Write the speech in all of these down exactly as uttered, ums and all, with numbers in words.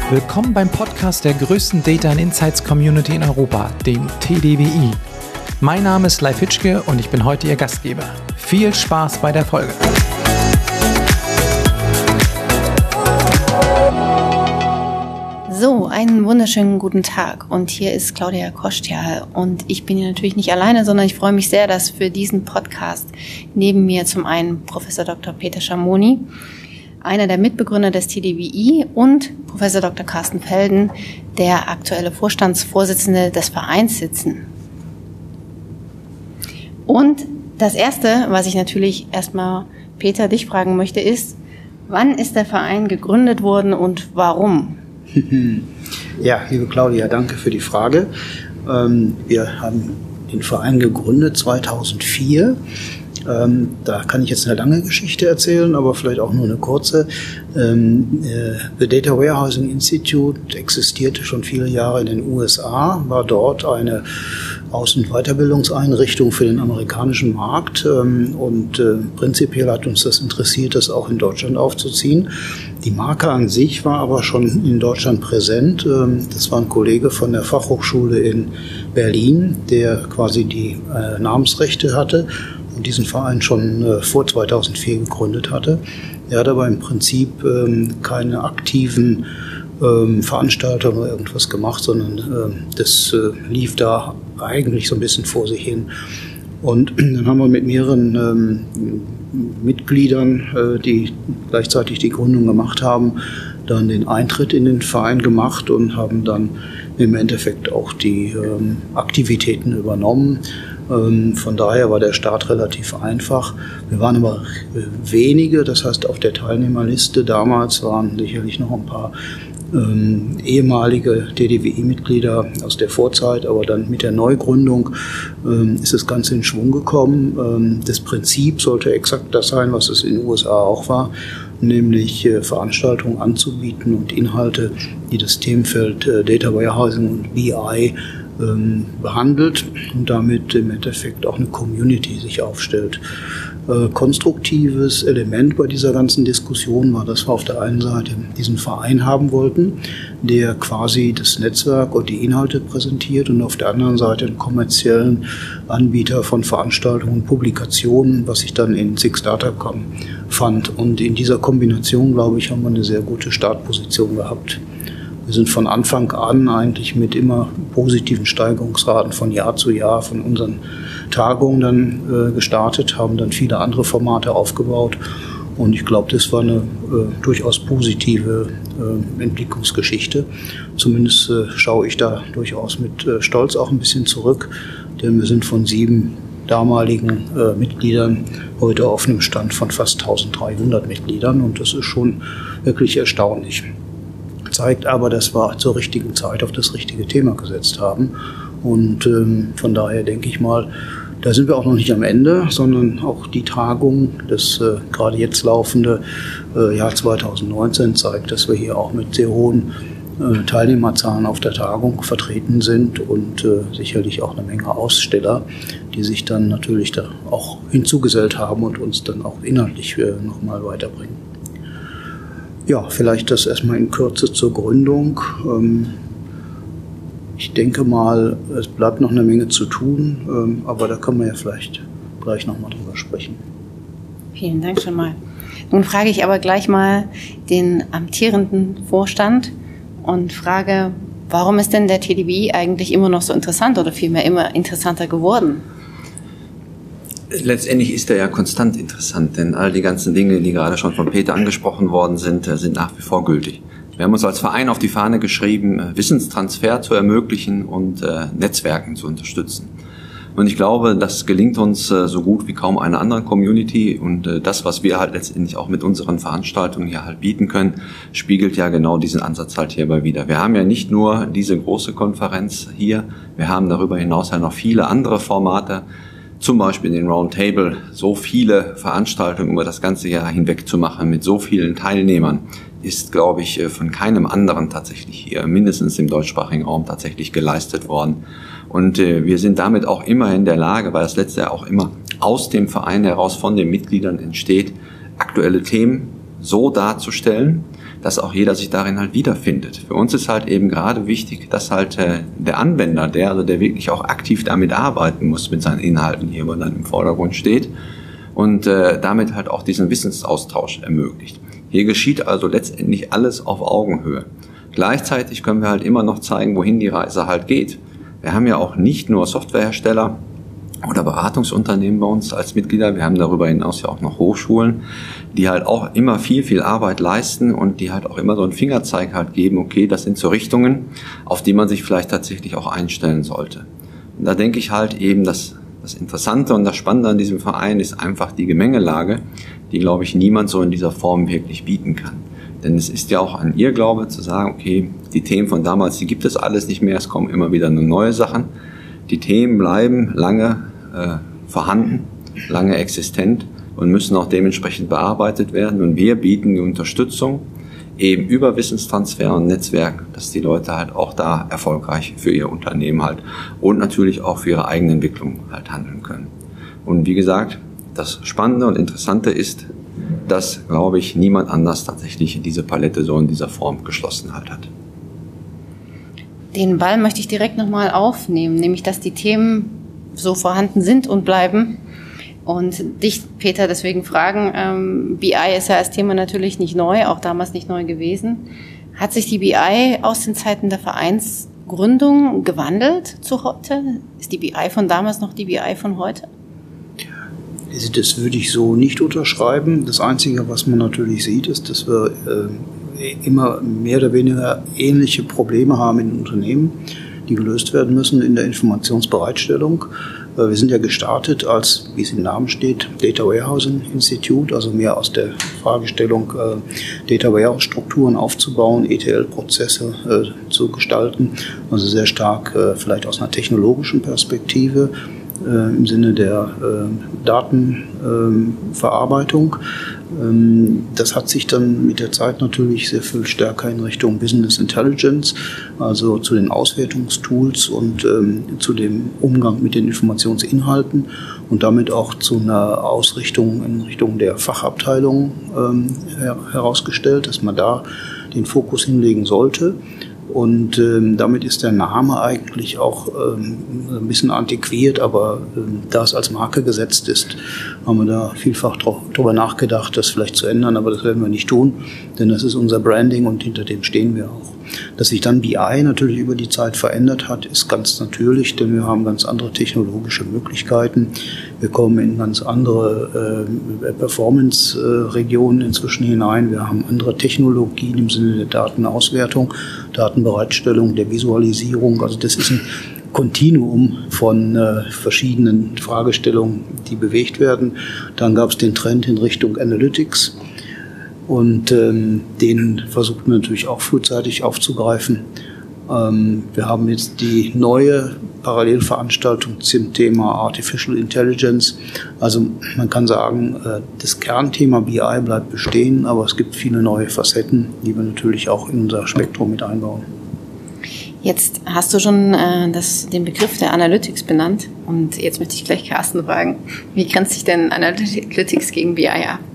Willkommen beim Podcast der größten Data and Insights Community in Europa, dem T D W I. Mein Name ist Leif Hitschke und ich bin heute Ihr Gastgeber. Viel Spaß bei der Folge. So, einen wunderschönen guten Tag und hier ist Claudia Kostial und ich bin hier natürlich nicht alleine, sondern ich freue mich sehr, dass für diesen Podcast neben mir zum einen Professor Doktor Peter Schamoni, einer der Mitbegründer des T D W I, und Professor Doktor Carsten Felden, der aktuelle Vorstandsvorsitzende des Vereins, sitzen. Und das Erste, was ich natürlich erstmal Peter dich fragen möchte, ist, wann ist der Verein gegründet worden und warum? Ja, liebe Claudia, danke für die Frage. Wir haben den Verein gegründet zweitausendvier. Ähm, da kann ich jetzt eine lange Geschichte erzählen, aber vielleicht auch nur eine kurze. Ähm, äh, The Data Warehousing Institute existierte schon viele Jahre in den U S A, war dort eine Aus- und Weiterbildungseinrichtung für den amerikanischen Markt. Ähm, und äh, prinzipiell hat uns das interessiert, das auch in Deutschland aufzuziehen. Die Marke an sich war aber schon in Deutschland präsent. Ähm, das war ein Kollege von der Fachhochschule in Berlin, der quasi die äh, Namensrechte hatte und diesen Verein schon äh, vor zweitausendvier gegründet hatte. Er hat aber im Prinzip ähm, keine aktiven ähm, Veranstaltungen oder irgendwas gemacht, sondern ähm, das äh, lief da eigentlich so ein bisschen vor sich hin. Und dann haben wir mit mehreren ähm, Mitgliedern, äh, die gleichzeitig die Gründung gemacht haben, dann den Eintritt in den Verein gemacht und haben dann im Endeffekt auch die ähm, Aktivitäten übernommen. Von daher war der Start relativ einfach. Wir waren aber wenige, das heißt auf der Teilnehmerliste damals waren sicherlich noch ein paar ähm, ehemalige T D W I-Mitglieder aus der Vorzeit, aber dann mit der Neugründung ähm, ist das Ganze in Schwung gekommen. Ähm, das Prinzip sollte exakt das sein, was es in den U S A auch war, nämlich äh, Veranstaltungen anzubieten und Inhalte, die das Themenfeld äh, Data Warehousing und B I behandelt und damit im Endeffekt auch eine Community sich aufstellt. Äh, konstruktives Element bei dieser ganzen Diskussion war, dass wir auf der einen Seite diesen Verein haben wollten, der quasi das Netzwerk und die Inhalte präsentiert, und auf der anderen Seite einen kommerziellen Anbieter von Veranstaltungen und Publikationen, was ich dann in Six Data fand. Und in dieser Kombination, glaube ich, haben wir eine sehr gute Startposition gehabt. Wir sind von Anfang an eigentlich mit immer positiven Steigerungsraten von Jahr zu Jahr von unseren Tagungen dann äh, gestartet, haben dann viele andere Formate aufgebaut. Und ich glaube, das war eine äh, durchaus positive äh, Entwicklungsgeschichte. Zumindest äh, schaue ich da durchaus mit äh, Stolz auch ein bisschen zurück, denn wir sind von sieben damaligen äh, Mitgliedern heute auf einem Stand von fast eintausenddreihundert Mitgliedern. Und das ist schon wirklich erstaunlich. Zeigt aber, dass wir zur richtigen Zeit auf das richtige Thema gesetzt haben. Und ähm, von daher denke ich mal, da sind wir auch noch nicht am Ende, sondern auch die Tagung, das äh, gerade jetzt laufende äh, Jahr zweitausendneunzehn zeigt, dass wir hier auch mit sehr hohen äh, Teilnehmerzahlen auf der Tagung vertreten sind und äh, sicherlich auch eine Menge Aussteller, die sich dann natürlich da auch hinzugesellt haben und uns dann auch inhaltlich äh, nochmal weiterbringen. Ja, vielleicht das erstmal in Kürze zur Gründung. Ich denke mal, es bleibt noch eine Menge zu tun, aber da können wir ja vielleicht gleich nochmal drüber sprechen. Vielen Dank schon mal. Nun frage ich aber gleich mal den amtierenden Vorstand und frage, warum ist denn der T D W I eigentlich immer noch so interessant oder vielmehr immer interessanter geworden? Letztendlich ist er ja konstant interessant, denn all die ganzen Dinge, die gerade schon von Peter angesprochen worden sind, sind nach wie vor gültig. Wir haben uns als Verein auf die Fahne geschrieben, Wissenstransfer zu ermöglichen und äh, Netzwerken zu unterstützen. Und ich glaube, das gelingt uns äh, so gut wie kaum einer anderen Community, und äh, das, was wir halt letztendlich auch mit unseren Veranstaltungen hier halt bieten können, spiegelt ja genau diesen Ansatz halt hierbei wider. Wir haben ja nicht nur diese große Konferenz hier, wir haben darüber hinaus ja noch viele andere Formate, zum Beispiel den Roundtable, so viele Veranstaltungen über das ganze Jahr hinweg zu machen mit so vielen Teilnehmern, ist, glaube ich, von keinem anderen tatsächlich hier, mindestens im deutschsprachigen Raum, tatsächlich geleistet worden. Und äh, wir sind damit auch immer in der Lage, weil das letzte Jahr auch immer aus dem Verein heraus von den Mitgliedern entsteht, aktuelle Themen so darzustellen, dass auch jeder sich darin halt wiederfindet. Für uns ist halt eben gerade wichtig, dass halt äh, der Anwender, der also der wirklich auch aktiv damit arbeiten muss, mit seinen Inhalten hier, wo dann im Vordergrund steht und äh, damit halt auch diesen Wissensaustausch ermöglicht. Hier geschieht also letztendlich alles auf Augenhöhe. Gleichzeitig können wir halt immer noch zeigen, wohin die Reise halt geht. Wir haben ja auch nicht nur Softwarehersteller oder Beratungsunternehmen bei uns als Mitglieder. Wir haben darüber hinaus ja auch noch Hochschulen, die halt auch immer viel, viel Arbeit leisten und die halt auch immer so einen Fingerzeig halt geben, okay, das sind so Richtungen, auf die man sich vielleicht tatsächlich auch einstellen sollte. Und da denke ich halt eben, dass das Interessante und das Spannende an diesem Verein ist einfach die Gemengelage, die, glaube ich, niemand so in dieser Form wirklich bieten kann. Denn es ist ja auch an ihr Glaube zu sagen, okay, die Themen von damals, die gibt es alles nicht mehr, es kommen immer wieder nur neue Sachen. Die Themen bleiben lange äh, vorhanden, lange existent und müssen auch dementsprechend bearbeitet werden. Und wir bieten die Unterstützung eben über Wissenstransfer und Netzwerk, dass die Leute halt auch da erfolgreich für ihr Unternehmen halt und natürlich auch für ihre eigene Entwicklung halt handeln können. Und wie gesagt, das Spannende und Interessante ist, dass, glaube ich, niemand anders tatsächlich diese Palette so in dieser Form geschlossen halt hat. Den Ball möchte ich direkt nochmal aufnehmen, nämlich dass die Themen so vorhanden sind und bleiben. Und dich, Peter, deswegen fragen, ähm, B I ist ja als Thema natürlich nicht neu, auch damals nicht neu gewesen. Hat sich die B I aus den Zeiten der Vereinsgründung gewandelt zu heute? Ist die B I von damals noch die B I von heute? Das würde ich so nicht unterschreiben. Das Einzige, was man natürlich sieht, ist, dass wir äh, immer mehr oder weniger ähnliche Probleme haben in Unternehmen, die gelöst werden müssen in der Informationsbereitstellung. Äh, wir sind ja gestartet als, wie es im Namen steht, Data Warehousing Institute, also mehr aus der Fragestellung, äh, Data Warehouse Strukturen aufzubauen, E T L-Prozesse äh, zu gestalten, also sehr stark äh, vielleicht aus einer technologischen Perspektive, im Sinne der äh, Datenverarbeitung. Ähm, das hat sich dann mit der Zeit natürlich sehr viel stärker in Richtung Business Intelligence, also zu den Auswertungstools und ähm, zu dem Umgang mit den Informationsinhalten und damit auch zu einer Ausrichtung in Richtung der Fachabteilung ähm, her herausgestellt, dass man da den Fokus hinlegen sollte. Und ähm, damit ist der Name eigentlich auch ähm, ein bisschen antiquiert, aber ähm, da es als Marke gesetzt ist, haben wir da vielfach darüber nachgedacht, das vielleicht zu ändern, aber das werden wir nicht tun, denn das ist unser Branding und hinter dem stehen wir auch. Dass sich dann B I natürlich über die Zeit verändert hat, ist ganz natürlich, denn wir haben ganz andere technologische Möglichkeiten. Wir kommen in ganz andere äh, Performance-Regionen äh, inzwischen hinein. Wir haben andere Technologien im Sinne der Datenauswertung, Datenbereitstellung, der Visualisierung. Also das ist ein Kontinuum von äh, verschiedenen Fragestellungen, die bewegt werden. Dann gab es den Trend in Richtung Analytics. Und ähm, den versuchen wir natürlich auch frühzeitig aufzugreifen. Ähm, wir haben jetzt die neue Parallelveranstaltung zum Thema Artificial Intelligence. Also man kann sagen, äh, das Kernthema B I bleibt bestehen, aber es gibt viele neue Facetten, die wir natürlich auch in unser Spektrum mit einbauen. Jetzt hast du schon äh, das, den Begriff der Analytics benannt. Und jetzt möchte ich gleich Carsten fragen, wie grenzt sich denn Analytics gegen B I ab?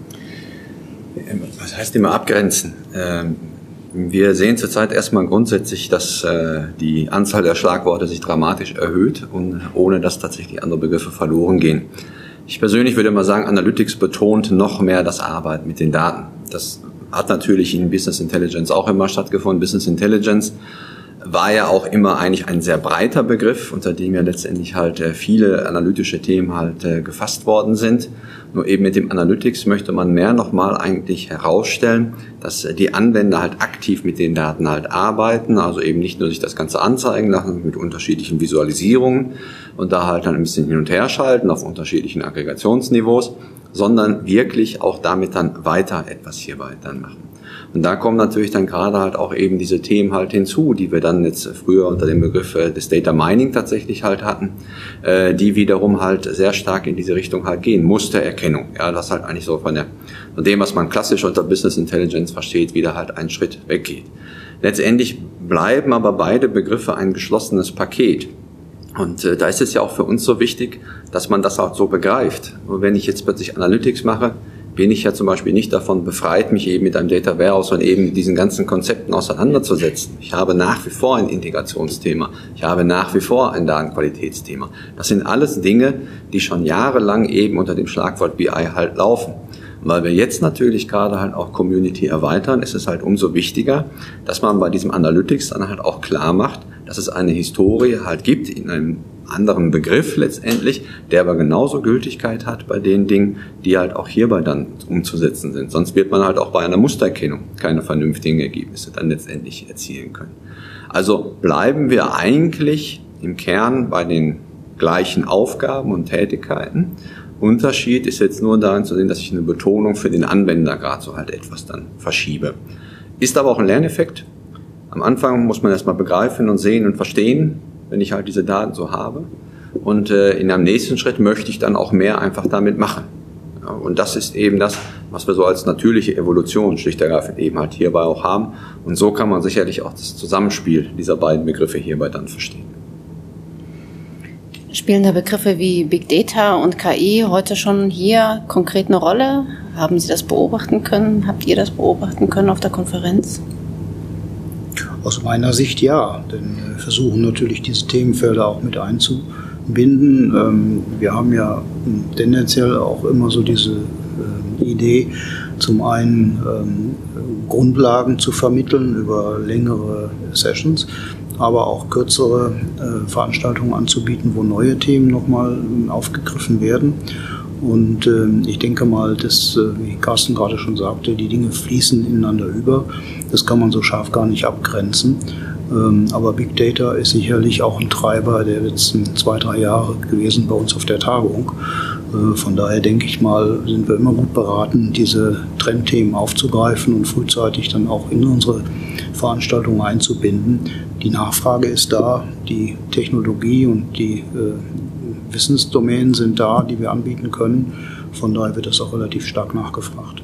Was heißt immer abgrenzen? Wir sehen zurzeit erstmal grundsätzlich, dass die Anzahl der Schlagworte sich dramatisch erhöht und ohne dass tatsächlich andere Begriffe verloren gehen. Ich persönlich würde mal sagen, Analytics betont noch mehr das Arbeiten mit den Daten. Das hat natürlich in Business Intelligence auch immer stattgefunden. Business Intelligence war ja auch immer eigentlich ein sehr breiter Begriff, unter dem ja letztendlich halt viele analytische Themen halt gefasst worden sind. Nur eben mit dem Analytics möchte man mehr nochmal eigentlich herausstellen, dass die Anwender halt aktiv mit den Daten halt arbeiten, also eben nicht nur sich das Ganze anzeigen lassen mit unterschiedlichen Visualisierungen und da halt dann ein bisschen hin und her schalten auf unterschiedlichen Aggregationsniveaus, sondern wirklich auch damit dann weiter etwas hierbei dann machen. Und da kommen natürlich dann gerade halt auch eben diese Themen halt hinzu, die wir dann jetzt früher unter dem Begriff des Data Mining tatsächlich halt hatten, äh, die wiederum halt sehr stark in diese Richtung halt gehen. Mustererkennung, ja, das halt eigentlich so von, der, von dem, was man klassisch unter Business Intelligence versteht, wieder halt einen Schritt weggeht. Letztendlich bleiben aber beide Begriffe ein geschlossenes Paket. Und äh, da ist es ja auch für uns so wichtig, dass man das auch so begreift. Und wenn ich jetzt plötzlich Analytics mache, bin ich ja zum Beispiel nicht davon befreit, mich eben mit einem Data Warehouse und eben mit diesen ganzen Konzepten auseinanderzusetzen. Ich habe nach wie vor ein Integrationsthema. Ich habe nach wie vor ein Datenqualitätsthema. Das sind alles Dinge, die schon jahrelang eben unter dem Schlagwort B I halt laufen. Und weil wir jetzt natürlich gerade halt auch Community erweitern, ist es halt umso wichtiger, dass man bei diesem Analytics dann halt auch klar macht, dass es eine Historie halt gibt in einem anderen Begriff letztendlich, der aber genauso Gültigkeit hat bei den Dingen, die halt auch hierbei dann umzusetzen sind. Sonst wird man halt auch bei einer Mustererkennung keine vernünftigen Ergebnisse dann letztendlich erzielen können. Also bleiben wir eigentlich im Kern bei den gleichen Aufgaben und Tätigkeiten. Unterschied ist jetzt nur darin zu sehen, dass ich eine Betonung für den Anwender gerade so halt etwas dann verschiebe. Ist aber auch ein Lerneffekt. Am Anfang muss man erstmal begreifen und sehen und verstehen, wenn ich halt diese Daten so habe. Und äh, in einem nächsten Schritt möchte ich dann auch mehr einfach damit machen. Ja, und das ist eben das, was wir so als natürliche Evolution schlicht und ergreifend eben halt hierbei auch haben. Und so kann man sicherlich auch das Zusammenspiel dieser beiden Begriffe hierbei dann verstehen. Spielen da Begriffe wie Big Data und K I heute schon hier konkret eine Rolle? Haben Sie das beobachten können? Habt ihr das beobachten können auf der Konferenz? Aus meiner Sicht ja, denn wir versuchen natürlich diese Themenfelder auch mit einzubinden. Wir haben ja tendenziell auch immer so diese Idee, zum einen Grundlagen zu vermitteln über längere Sessions, aber auch kürzere Veranstaltungen anzubieten, wo neue Themen nochmal aufgegriffen werden. Und äh, ich denke mal, dass, äh, wie Carsten gerade schon sagte, die Dinge fließen ineinander über. Das kann man so scharf gar nicht abgrenzen. Ähm, aber Big Data ist sicherlich auch ein Treiber der letzten zwei, drei Jahre gewesen bei uns auf der Tagung. Äh, von daher denke ich mal, sind wir immer gut beraten, diese Trendthemen aufzugreifen und frühzeitig dann auch in unsere Veranstaltungen einzubinden. Die Nachfrage ist da, die Technologie und die äh, Wissensdomänen sind da, die wir anbieten können. Von daher wird das auch relativ stark nachgefragt.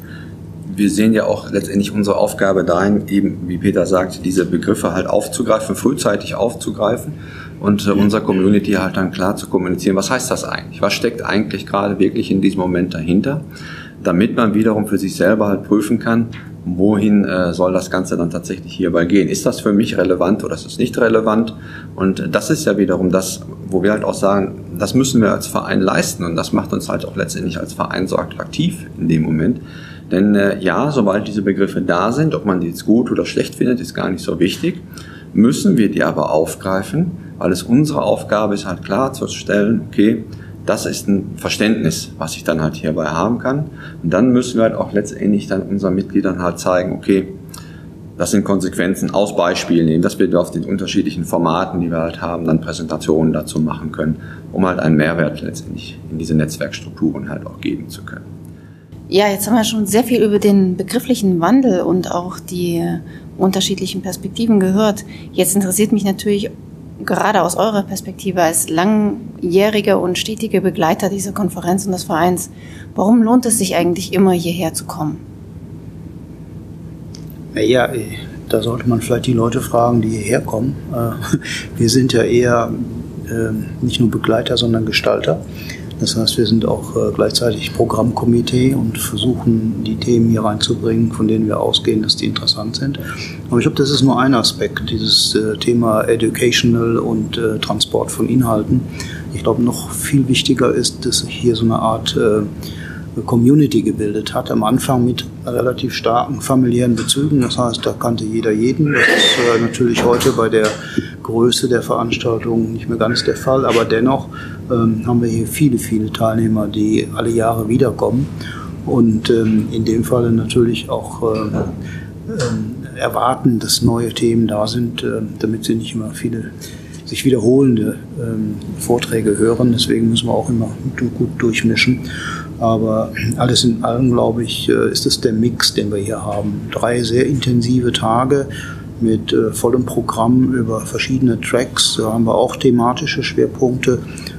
Wir sehen ja auch letztendlich unsere Aufgabe dahin, eben, wie Peter sagt, diese Begriffe halt aufzugreifen, frühzeitig aufzugreifen und äh, unserer Community halt dann klar zu kommunizieren. Was heißt das eigentlich? Was steckt eigentlich gerade wirklich in diesem Moment dahinter? Damit man wiederum für sich selber halt prüfen kann, wohin äh, soll das Ganze dann tatsächlich hierbei gehen? Ist das für mich relevant oder ist es nicht relevant? Und das ist ja wiederum das, wo wir halt auch sagen, das müssen wir als Verein leisten und das macht uns halt auch letztendlich als Verein so attraktiv in dem Moment. Denn äh, ja, sobald diese Begriffe da sind, ob man die jetzt gut oder schlecht findet, ist gar nicht so wichtig, müssen wir die aber aufgreifen, weil es unsere Aufgabe ist, halt klarzustellen, okay, das ist ein Verständnis, was ich dann halt hierbei haben kann. Und dann müssen wir halt auch letztendlich dann unseren Mitgliedern halt zeigen, okay, das sind Konsequenzen aus Beispielen nehmen, dass wir auf den unterschiedlichen Formaten, die wir halt haben, dann Präsentationen dazu machen können, um halt einen Mehrwert letztendlich in diese Netzwerkstrukturen halt auch geben zu können. Ja, jetzt haben wir schon sehr viel über den begrifflichen Wandel und auch die unterschiedlichen Perspektiven gehört. Jetzt interessiert mich natürlich gerade aus eurer Perspektive als langjähriger und stetiger Begleiter dieser Konferenz und des Vereins, warum lohnt es sich eigentlich immer hierher zu kommen? Ja, da sollte man vielleicht die Leute fragen, die hierher kommen. Wir sind ja eher nicht nur Begleiter, sondern Gestalter. Das heißt, wir sind auch gleichzeitig Programmkomitee und versuchen, die Themen hier reinzubringen, von denen wir ausgehen, dass die interessant sind. Aber ich glaube, das ist nur ein Aspekt, dieses Thema Educational und Transport von Inhalten. Ich glaube, noch viel wichtiger ist, dass sich hier so eine Art Community gebildet hat, am Anfang mit relativ starken familiären Bezügen. Das heißt, da kannte jeder jeden. Das ist äh, natürlich heute bei der Größe der Veranstaltung nicht mehr ganz der Fall, aber dennoch ähm, haben wir hier viele, viele Teilnehmer, die alle Jahre wiederkommen und ähm, in dem Fall natürlich auch äh, äh, erwarten, dass neue Themen da sind, äh, damit sie nicht immer viele sich wiederholende ähm, Vorträge hören. Deswegen müssen wir auch immer gut durchmischen. Aber alles in allem, glaube ich, ist es der Mix, den wir hier haben. Drei sehr intensive Tage mit äh, vollem Programm über verschiedene Tracks. Da haben wir auch thematische Schwerpunkte,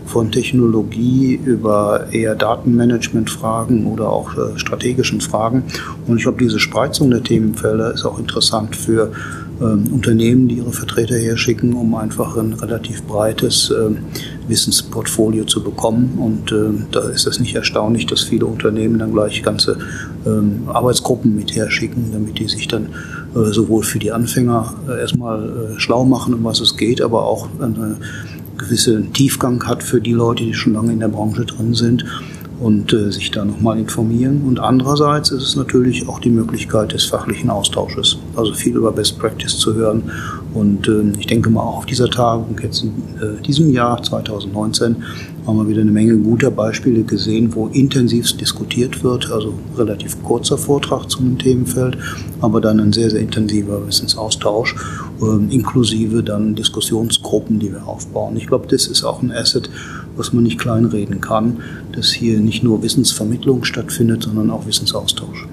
von Technologie über eher Datenmanagement-Fragen oder auch äh, strategischen Fragen. Und ich glaube, diese Spreizung der Themenfelder ist auch interessant für ähm, Unternehmen, die ihre Vertreter herschicken, um einfach ein relativ breites ähm, Wissensportfolio zu bekommen. Und äh, da ist es nicht erstaunlich, dass viele Unternehmen dann gleich ganze ähm, Arbeitsgruppen mit herschicken, damit die sich dann äh, sowohl für die Anfänger äh, erstmal äh, schlau machen, um was es geht, aber auch eine gewissen Tiefgang hat für die Leute, die schon lange in der Branche drin sind und äh, sich da nochmal informieren. Und andererseits ist es natürlich auch die Möglichkeit des fachlichen Austausches, also viel über Best Practice zu hören. Und äh, ich denke mal auch auf dieser Tagung jetzt in äh, diesem Jahr zwanzig neunzehn haben wir wieder eine Menge guter Beispiele gesehen, wo intensivst diskutiert wird, also relativ kurzer Vortrag zu einem Themenfeld, aber dann ein sehr, sehr intensiver Wissensaustausch, äh, inklusive dann Diskussionsgruppen, die wir aufbauen. Ich glaube, das ist auch ein Asset, was man nicht kleinreden kann, dass hier nicht nur Wissensvermittlung stattfindet, sondern auch Wissensaustausch.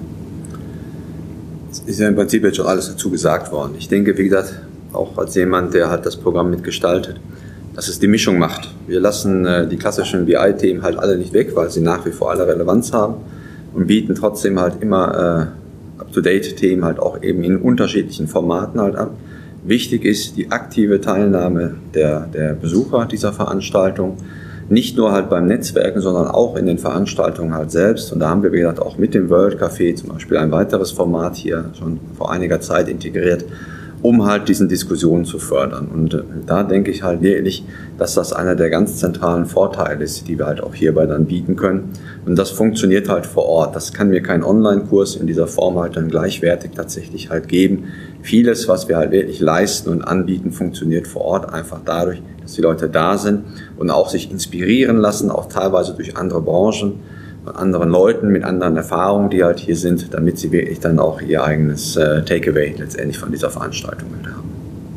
Es ist ja im Prinzip jetzt schon alles dazu gesagt worden. Ich denke, wie gesagt, auch als jemand, der halt das Programm mitgestaltet, dass es die Mischung macht. Wir lassen äh, die klassischen B I-Themen halt alle nicht weg, weil sie nach wie vor alle Relevanz haben und bieten trotzdem halt immer äh, Up-to-Date-Themen halt auch eben in unterschiedlichen Formaten halt an. Wichtig ist die aktive Teilnahme der, der Besucher dieser Veranstaltung, nicht nur halt beim Netzwerken, sondern auch in den Veranstaltungen halt selbst. Und da haben wir, wie gesagt, auch mit dem World Café zum Beispiel ein weiteres Format hier schon vor einiger Zeit integriert, um halt diesen Diskussionen zu fördern. Und äh, da denke ich halt wirklich, dass das einer der ganz zentralen Vorteile ist, die wir halt auch hierbei dann bieten können. Und das funktioniert halt vor Ort. Das kann mir kein Online-Kurs in dieser Form halt dann gleichwertig tatsächlich halt geben. Vieles, was wir halt wirklich leisten und anbieten, funktioniert vor Ort einfach dadurch, dass die Leute da sind und auch sich inspirieren lassen, auch teilweise durch andere Branchen, von anderen Leuten mit anderen Erfahrungen, die halt hier sind, damit sie wirklich dann auch ihr eigenes äh, Takeaway letztendlich von dieser Veranstaltung haben.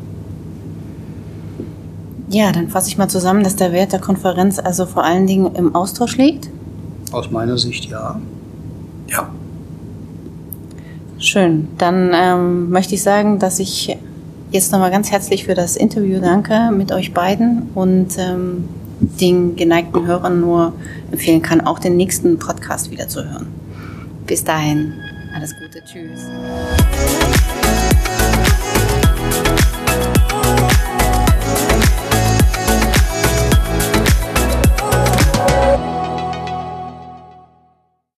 Ja, dann fasse ich mal zusammen, dass der Wert der Konferenz also vor allen Dingen im Austausch liegt. Aus meiner Sicht ja. Ja. Schön. Dann ähm, möchte ich sagen, dass ich jetzt nochmal ganz herzlich für das Interview danke mit euch beiden und ähm, den geneigten Hörern nur empfehlen kann, auch den nächsten Podcast wieder zu hören. Bis dahin, alles Gute, tschüss.